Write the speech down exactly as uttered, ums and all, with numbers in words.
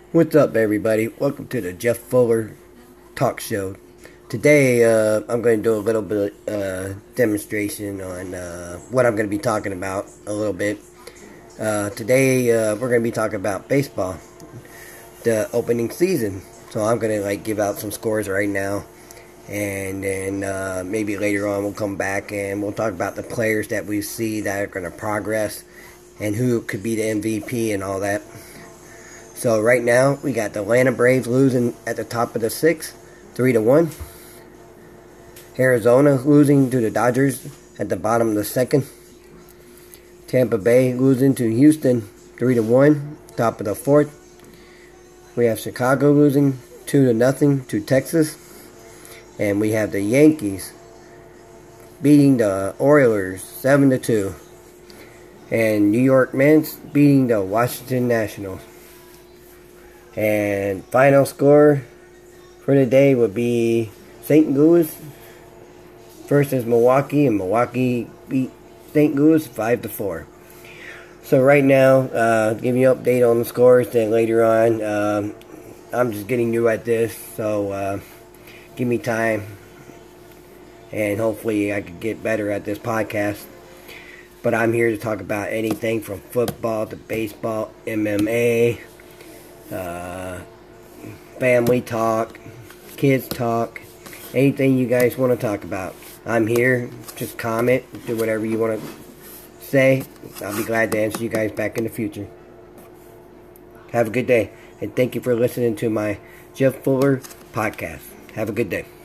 What's up, everybody? Welcome to the Jeff Fuller Talk Show. Today, uh, I'm going to do a little bit uh, demonstration on uh, what I'm going to be talking about a little bit. Uh, today, uh, we're going to be talking about baseball, the opening season. So I'm going to like give out some scores right now, and then uh, maybe later on we'll come back and we'll talk about the players that we see that are going to progress and who could be the M V P and all that. So right now, we got the Atlanta Braves losing at the top of the sixth, three to one. Arizona losing to the Dodgers at the bottom of the second. Tampa Bay losing to Houston, three to one, top of the fourth. We have Chicago losing two to nothing to Texas. And we have the Yankees beating the Oilers seven to two. And New York Mets beating the Washington Nationals. And final score for the day would be Saint Louis versus Milwaukee, and Milwaukee beat Saint Louis five to four. So right now, uh, give you an update on the scores. Then later on, um, I'm just getting new at this, so uh, give me time, and hopefully I could get better at this podcast. But I'm here to talk about anything from football to baseball, M M A. Uh, family talk, kids talk, anything you guys want to talk about. I'm here. Just comment, do whatever you want to say. I'll be glad to answer you guys back in the future. Have a good day, and thank you for listening to my Jeff Fuller podcast. Have a good day.